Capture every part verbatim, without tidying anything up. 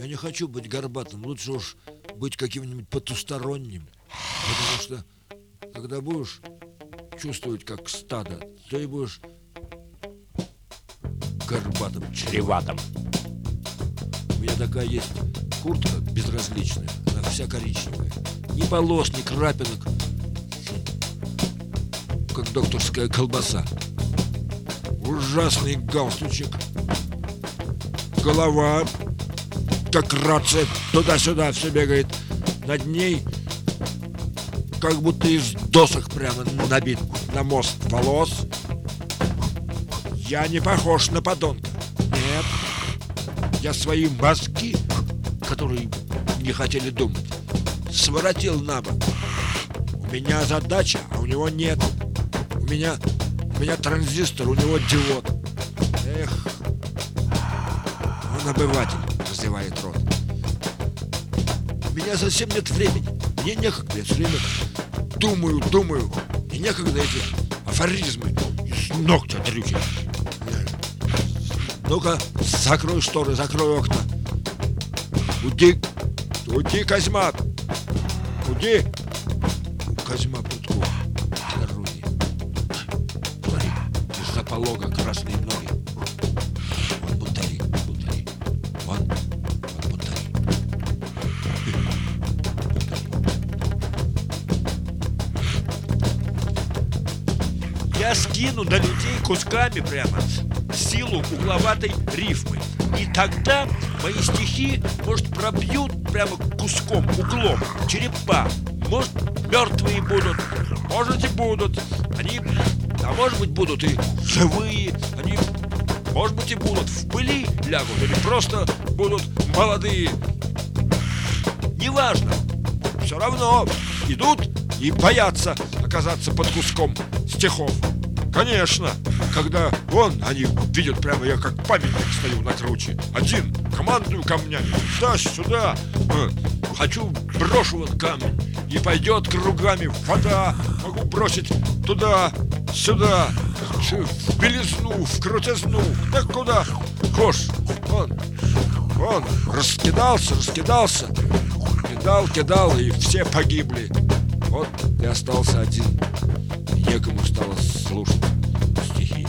Я не хочу быть горбатым, лучше уж быть каким-нибудь потусторонним. Потому что, когда будешь чувствовать, как стадо, то и будешь горбатым, Чреватым. У меня такая есть куртка безразличная, она вся коричневая. Ни полос, ни крапинок, как докторская колбаса. Ужасный галстучек. Голова, как рация, туда-сюда все бегает. Над ней как будто из досок прямо набит на мост волос. Я не похож на подонка. Нет. Я свои мозги, которые не хотели думать, своротил на бок. У меня задача, а у него нет. У меня, у меня транзистор, у него диод. Эх, он обыватель, разевает рот. У меня совсем нет времени. Мне некогда, я все время думаю, думаю. И некогда эти афоризмы из ногтя дрючить. Ну-ка, закрой шторы, закрой окна. Уйди, уйди, Козьма. Уйди. Козьма Прутков на груди. Смотри, из-за полога красные ноги. Он бунтарик, бунтарик. Он, он бунтарик. Я скину на людей кусками прямо силу угловатой рифмы. И тогда мои стихи, может, пробьют прямо куском, углом, черепа. Может, мертвые будут, может, и будут. Они, а может быть, будут и живые. Они, может быть, и будут в пыли лягут, или просто будут молодые. Неважно. Все равно идут и боятся оказаться под куском стихов. Конечно, когда вон они видят прямо, я как памятник стою на круче. Один, командую камнями, туда-сюда. Хочу, брошу вот камень, и пойдет кругами вода. Могу бросить туда-сюда, в белизну, в крутизну, да куда хошь. Вон, вон, раскидался, раскидался. Кидал, кидал, и все погибли. Вот и остался один. Некому стало слушать стихи.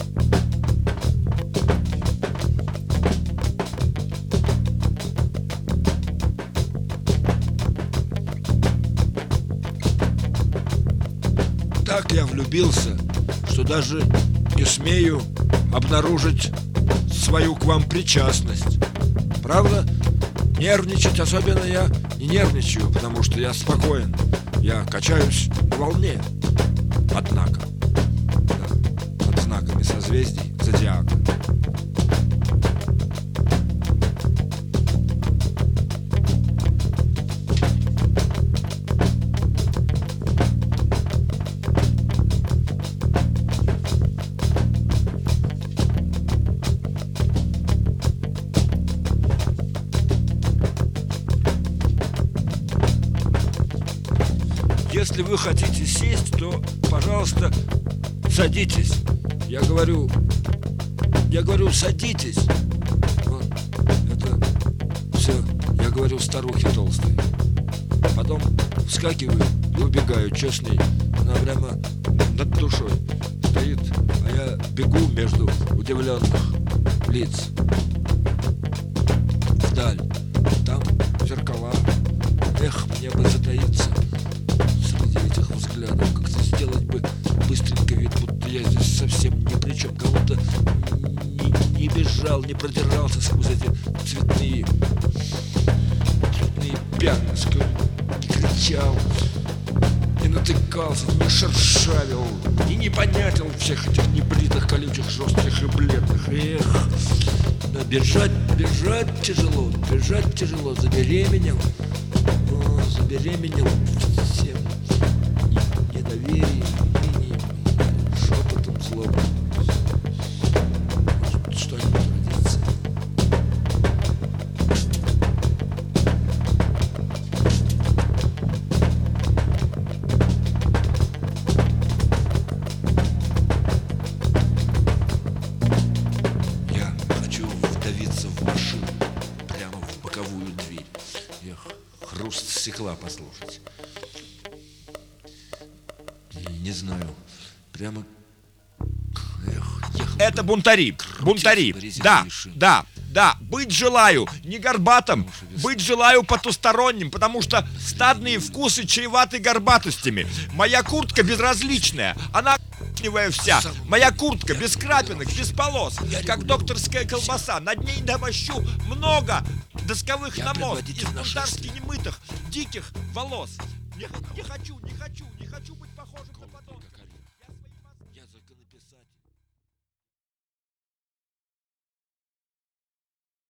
Так я влюбился, что даже не смею обнаружить свою к вам причастность. Правда, нервничать особенно я не нервничаю, потому что я спокоен. Я качаюсь на волне. Однако, да, под знаками созвездий зодиака. Если вы хотите сесть, то, пожалуйста, садитесь. Я говорю, я говорю, садитесь. Вот, это все, я говорю старухе толстой. Потом вскакиваю и убегаю, чё с ней? Она прямо над душой стоит, а я бегу между удивленных лиц вдаль. Там зеркала. Эх, мне бы затаиться среди этих взглядов, как-то сделать бы быстренько вид, будто я здесь совсем ни при чем, как будто не, не бежал, не продирался сквозь эти цветные, цветные пятнышки, не кричал, не натыкался, не шершавил, и не понятил всех этих небритых, колючих, жестких и бледных. Эх, да бежать, бежать тяжело, бежать тяжело, забеременел, о, забеременел всем недоверием, унынием, шепотом злобным. Может, что-нибудь родится. Я хочу вдавиться в машину прямо в боковую дверь. рассекла, послушать. Не знаю, прямо... Эх, это бунтари, бунтари, да, да, да, быть желаю не горбатым, быть желаю потусторонним, потому что стадные вкусы чреваты горбатостями. Моя куртка безразличная, она вся, моя куртка без крапинок, без полос, как докторская колбаса, над ней домощу много досковых намоз из бунтарски немытых, диких волос. Не, не хочу, не хочу, не хочу быть...